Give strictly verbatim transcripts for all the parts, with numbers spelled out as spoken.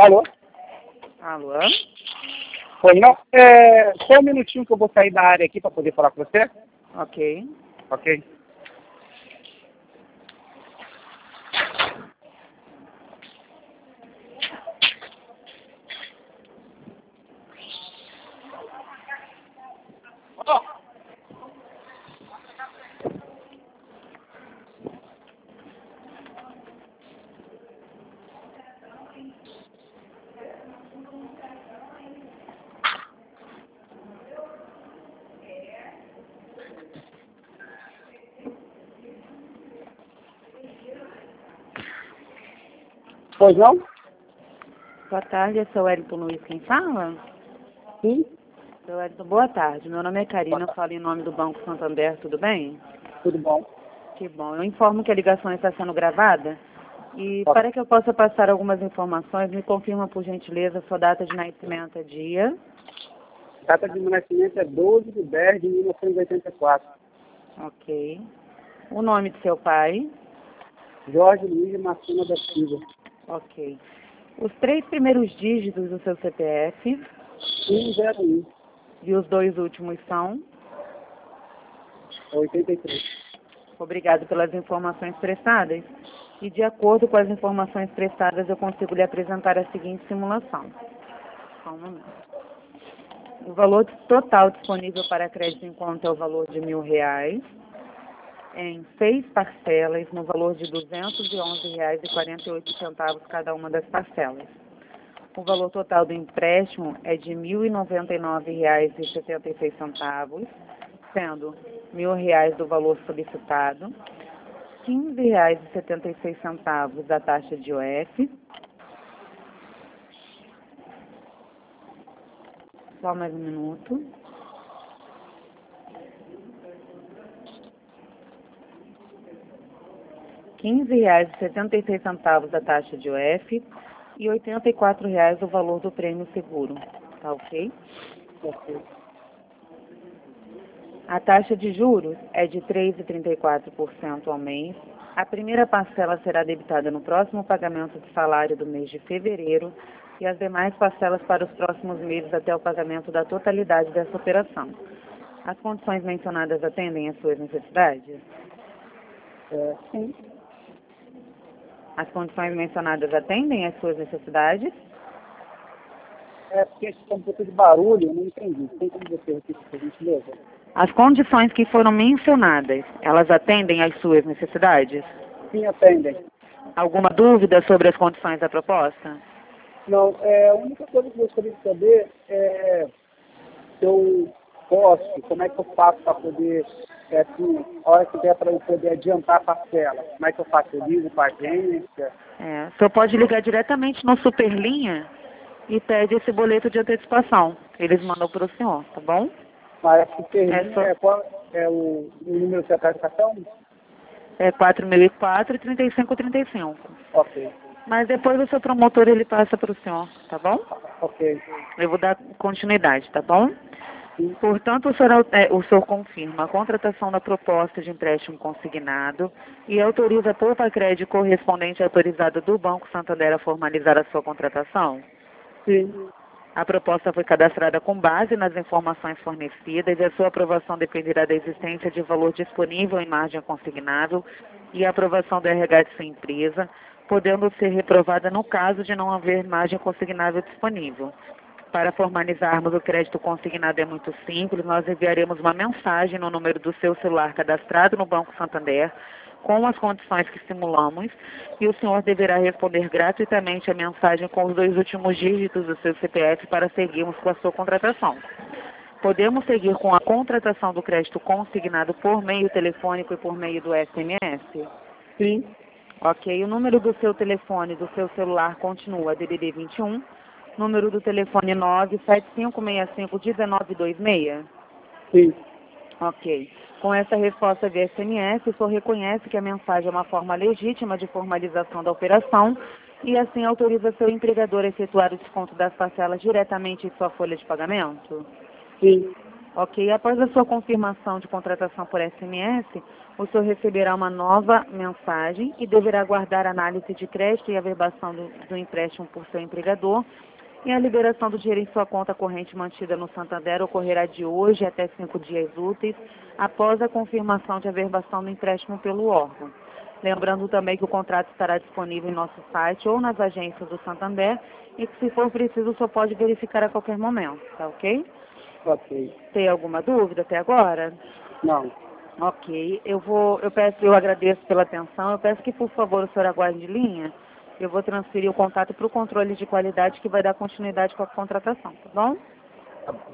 Alô? Alô? Oi, não. É, só um minutinho que eu vou sair da área aqui para poder falar com você. Ok. Ok. Pois não? Boa tarde, eu sou Wellington Luiz, quem fala? Sim. Seu Wellington, boa tarde. Meu nome é Karina, eu falo em nome do Banco Santander, tudo bem? Tudo bom. Que bom. Eu informo que a ligação está sendo gravada e Ok. para que eu possa passar algumas informações, me confirma por gentileza sua data de nascimento é dia. Data de meu nascimento é doze de dez de mil novecentos e oitenta e quatro. Ok. O nome de seu pai. Jorge Luiz Marcina da Silva. Ok. Os três primeiros dígitos do seu C P F um zero um, e os dois últimos são. oitenta e três. Obrigado pelas informações prestadas. E de acordo com as informações prestadas, eu consigo lhe apresentar a seguinte simulação. Só um momento. O valor total disponível para crédito em conta é o valor de mil reais, em seis parcelas, no valor de duzentos e onze reais e quarenta e oito centavos cada uma das parcelas. O valor total do empréstimo é de mil e noventa e nove reais e setenta e seis centavos, sendo mil reais do valor solicitado, quinze reais e setenta e seis centavos da taxa de O F. Só mais um minuto. quinze reais e setenta e seis centavos da taxa de O F e oitenta e quatro reais o valor do prêmio seguro. Tá ok? Ok. A taxa de juros é de três vírgula trinta e quatro por cento ao mês. A primeira parcela será debitada no próximo pagamento de salário do mês de fevereiro e as demais parcelas para os próximos meses até o pagamento da totalidade dessa operação. As condições mencionadas atendem às suas necessidades? É, sim. As condições mencionadas atendem às suas necessidades? É porque está um pouco de barulho, eu não entendi. Tem como você repetir, por gentileza? As condições que foram mencionadas, elas atendem às suas necessidades? Sim, atendem. Alguma dúvida sobre as condições da proposta? Não, é, a única coisa que eu gostaria de saber é se eu posso, como é que eu faço para poder, é, assim, a hora que der para eu poder adiantar a parcela, como é que eu faço? Eu ligo para a agência? É, o senhor pode ligar diretamente no Superlinha e pede esse boleto de antecipação. Eles mandam para o senhor, tá bom? Mas a Superlinha É, só, é, qual é o, o número de aplicação? é quatro mil e quatro, trinta e cinco, trinta e cinco. Ok, Mas depois o seu promotor ele passa para o senhor, tá bom? ok. Eu vou dar continuidade, tá bom? Sim, Portanto, o senhor, é, o senhor confirma a contratação da proposta de empréstimo consignado e autoriza a poupa crédito correspondente autorizada do Banco Santander a formalizar a sua contratação? sim, A proposta foi cadastrada com base nas informações fornecidas e a sua aprovação dependerá da existência de valor disponível em margem consignável e a aprovação do R H de sua empresa, podendo ser reprovada no caso de não haver margem consignável disponível. Para formalizarmos o crédito consignado é muito simples, nós enviaremos uma mensagem no número do seu celular cadastrado no Banco Santander, com as condições que simulamos, e o senhor deverá responder gratuitamente a mensagem com os dois últimos dígitos do seu C P F para seguirmos com a sua contratação. Podemos seguir com a contratação do crédito consignado por meio telefônico e por meio do S M S? sim, Ok, o número do seu telefone, do seu celular continua D D D vinte e um, número do telefone nove sete cinco seis cinco um nove dois seis. sim. Ok. Com essa resposta de S M S, o senhor reconhece que a mensagem é uma forma legítima de formalização da operação e assim autoriza seu empregador a efetuar o desconto das parcelas diretamente em sua folha de pagamento? Sim. Ok, após a sua confirmação de contratação por S M S, o senhor receberá uma nova mensagem e deverá aguardar a análise de crédito e averbação do, do empréstimo por seu empregador. E a liberação do dinheiro em sua conta corrente mantida no Santander ocorrerá de hoje até cinco dias úteis, após a confirmação de averbação do empréstimo pelo órgão. Lembrando também que o contrato estará disponível em nosso site ou nas agências do Santander e que, se for preciso, o senhor pode verificar a qualquer momento, tá ok? Ok. Tem alguma dúvida até agora? Não. Ok, eu vou, eu peço, eu agradeço pela atenção, eu peço que, por favor, o senhor aguarde de linha. Eu vou transferir o contato para o controle de qualidade que vai dar continuidade com a contratação, tá bom? Tá bom.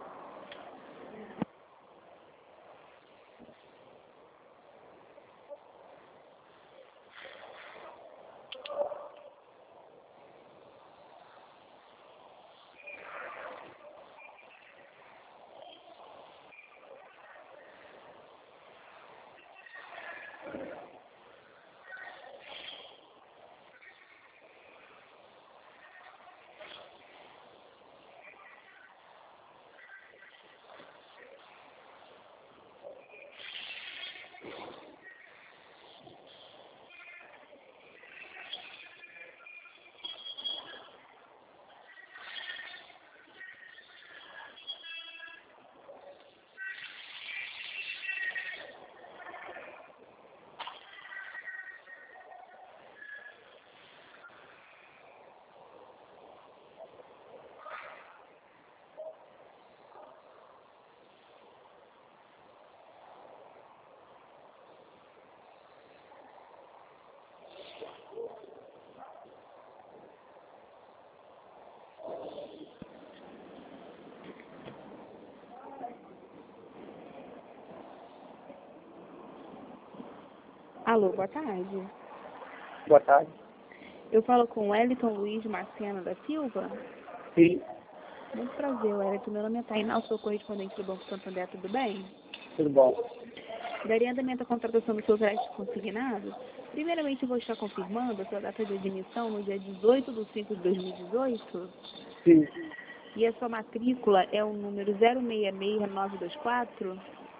Alô, boa tarde. Boa tarde. Eu falo com Wellington Luiz Marcena da Silva. Sim, Muito prazer, Wellington. Meu nome é Tainá, sou correspondente do Banco Santander, tudo bem? tudo bom. Daria andamento à contratação do seu crédito consignado. Primeiramente, eu vou estar confirmando a sua data de admissão no dia dezoito de cinco de dois mil e dezoito. Sim, E a sua matrícula é o número zero seis seis nove dois quatro.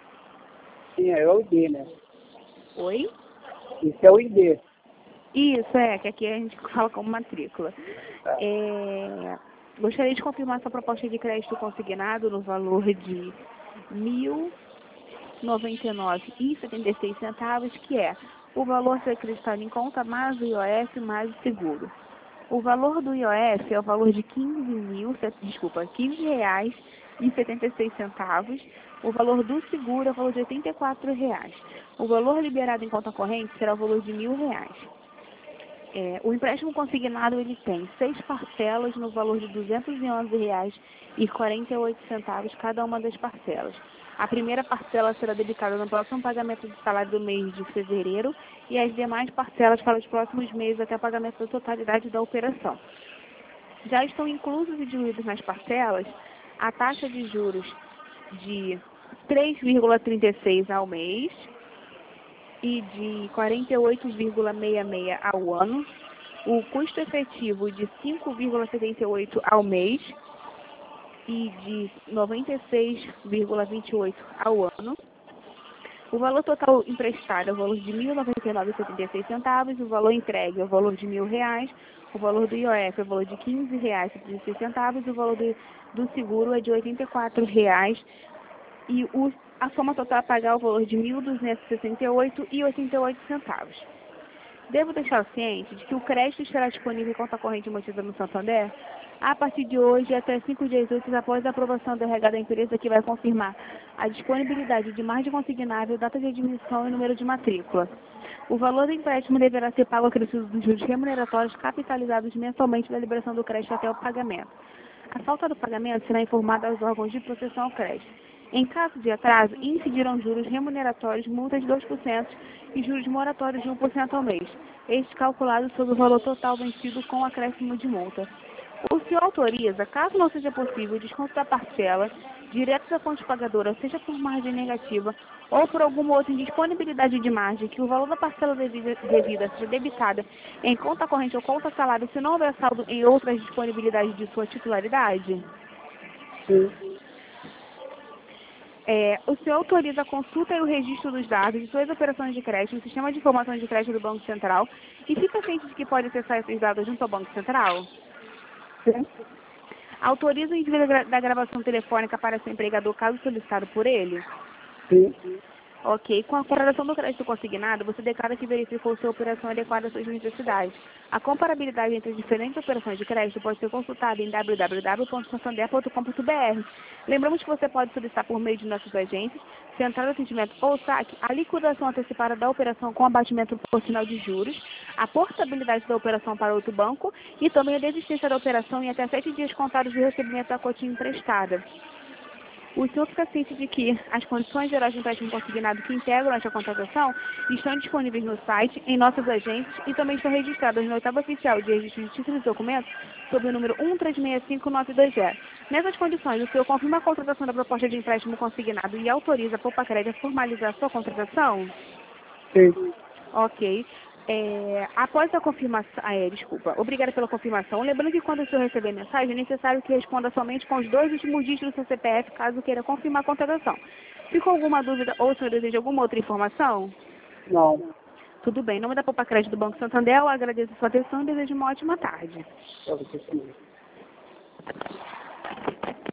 sim, é o I D, né? Oi? Isso é o I D. Isso, é, que aqui a gente fala como matrícula. Tá. É, gostaria de confirmar sua proposta de crédito consignado no valor de mil noventa e nove reais e setenta e seis centavos, que é o valor a ser acreditado em conta mais o I O F mais o seguro. O valor do I O F é o valor de quinze mil, desculpa, quinze reais e setenta e seis centavos. O valor do seguro é o valor de oitenta e quatro reais. O valor liberado em conta corrente será o valor de mil reais. É, o empréstimo consignado ele tem seis parcelas no valor de duzentos e onze reais e quarenta e oito centavos cada uma das parcelas. A primeira parcela será dedicada no próximo pagamento do salário do mês de fevereiro e as demais parcelas para os próximos meses até o pagamento da totalidade da operação. Já estão inclusos e diluídos nas parcelas a taxa de juros de três vírgula trinta e seis ao mês e de quarenta e oito vírgula sessenta e seis ao ano, o custo efetivo de cinco vírgula setenta e oito ao mês e de noventa e seis vírgula vinte e oito ao ano. O valor total emprestado é o valor de mil noventa e nove reais e setenta e seis centavos, o valor entregue é o valor de mil reais, o valor do I O F é o valor de quinze reais e setenta e seis centavos, o valor do, do seguro é de oitenta e quatro reais e o, a soma total a pagar é o valor de mil duzentos e sessenta e oito reais e oitenta e oito centavos. Devo deixar ciente de que o crédito estará disponível em conta corrente mantida no Santander a partir de hoje até cinco dias úteis após a aprovação do R H da empresa, que vai confirmar a disponibilidade de margem consignável, data de admissão e número de matrícula. O valor do empréstimo deverá ser pago acrescido dos juros remuneratórios capitalizados mensalmente da liberação do crédito até o pagamento. A falta do pagamento será informada aos órgãos de proteção ao crédito. Em caso de atraso, incidirão juros remuneratórios, multas de dois por cento e juros moratórios de um por cento ao mês, este calculado sobre o valor total vencido com acréscimo de multa. O senhor autoriza, caso não seja possível, o desconto da parcela direto da fonte pagadora, seja por margem negativa ou por alguma outra indisponibilidade de margem, que o valor da parcela devida, devida seja debitada em conta corrente ou conta salário, se não houver saldo em outras disponibilidades de sua titularidade? Sim. É, o senhor autoriza a consulta e o registro dos dados de suas operações de crédito no Sistema de Informações de Crédito do Banco Central e fica ciente de que pode acessar esses dados junto ao Banco Central? Sim. Autoriza o envio da gra- da gravação telefônica para seu empregador caso solicitado por ele? Sim. Ok. Com a comparação do crédito consignado, você declara que verificou se a operação é adequada às suas necessidades. A comparabilidade entre as diferentes operações de crédito pode ser consultada em w w w ponto santander ponto com ponto b r. Lembramos que você pode solicitar por meio de nossos agentes, central de atendimento ou saque, a liquidação antecipada da operação com abatimento proporcional de juros, a portabilidade da operação para outro banco e também a desistência da operação em até sete dias contados do recebimento da cotinha emprestada. O senhor fica ciente de que as condições gerais de empréstimo consignado que integram esta contratação estão disponíveis no site, em nossas agências e também estão registradas no oitavo oficial de registro de títulos e documentos sob o número um três seis cinco nove dois zero. Nessas condições, o senhor confirma a contratação da proposta de empréstimo consignado e autoriza a Poupa-Crédito a formalizar a sua contratação? Sim. Ok. É, após a confirmação, ah, é, desculpa, obrigada pela confirmação. Lembrando que quando o senhor receber a mensagem, é necessário que responda somente com os dois últimos dígitos do seu C P F, caso queira confirmar a contratação. Ficou alguma dúvida ou o senhor deseja alguma outra informação? Não. Tudo bem. Em nome da Poupa Crédito do Banco Santander, eu agradeço a sua atenção e desejo uma ótima tarde. Para você, sim.